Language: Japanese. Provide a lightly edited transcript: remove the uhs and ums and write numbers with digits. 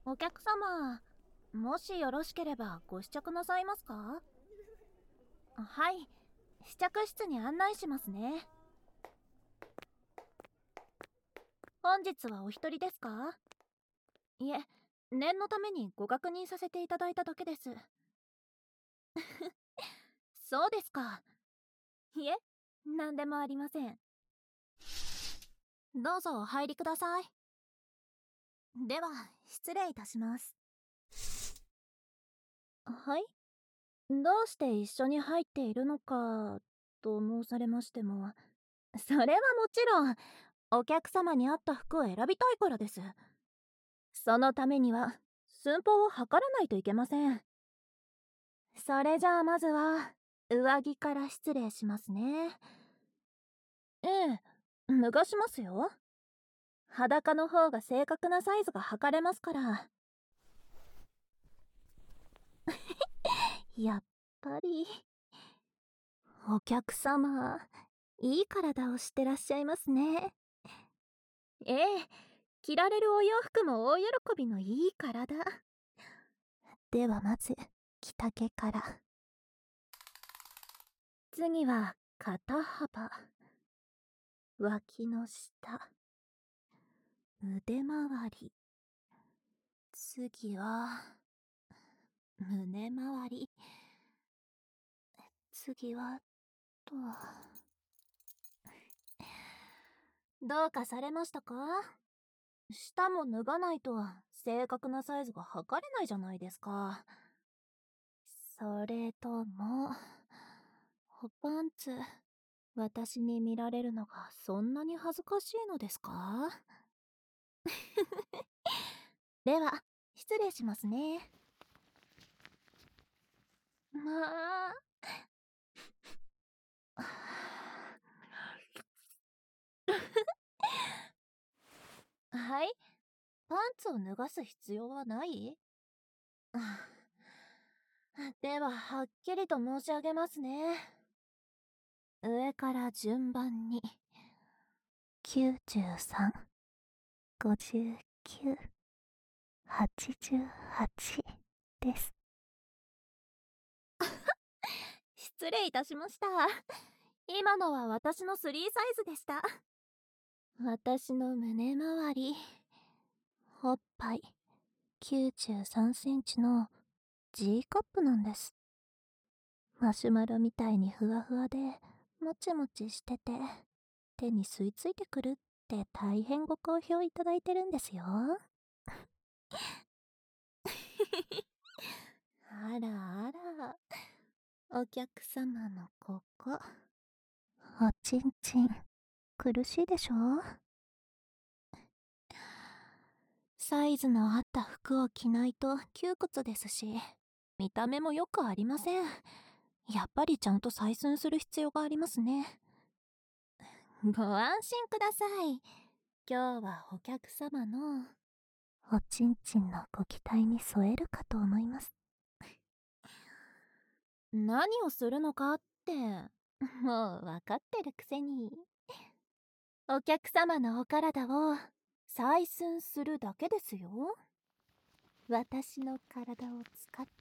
お客様、もしよろしければご試着なさいますか？はい、試着室に案内しますね。本日はお一人ですか？いえ、念のためにご確認させていただいただけです。そうですか。いえ、何でもありません。どうぞお入りください。では、失礼いたします。はい。どうして一緒に入っているのかと申されましても、それはもちろんお客様に合った服を選びたいからです。そのためには寸法を測らないといけません。それじゃあまずは上着から失礼しますね。ええ、脱がしますよ。裸の方が正確なサイズが測れますから。やっぱりお客様、いい体をしてらっしゃいますね。ええ、着られるお洋服も大喜びのいい体。ではまず着丈から。次は肩幅、脇の下、腕周り。次は胸周り。次はと、どうかされましたか？下も脱がないと正確なサイズが測れないじゃないですか。それともパンツ、私に見られるのがそんなに恥ずかしいのですか？では失礼しますね。まあはい、パンツを脱がす必要はない？でははっきりと申し上げますね。上から順番に93、59、88です。失礼いたしました。今のは私の3サイズでした。私の胸周り、おっぱい93センチの G カップなんです。マシュマロみたいにふわふわでもちもちしてて手に吸い付いてくるって大変ご好評いただいてるんですよ。あらあら、お客様のここ、おちんちん苦しいでしょ？サイズの合った服を着ないと窮屈ですし、見た目もよくありません。やっぱりちゃんと採寸する必要がありますね。ご安心ください。今日はお客様のおちんちんのご期待に添えるかと思います。何をするのかってもう分かってるくせに。お客様のお体を採寸するだけですよ。私の体を使っ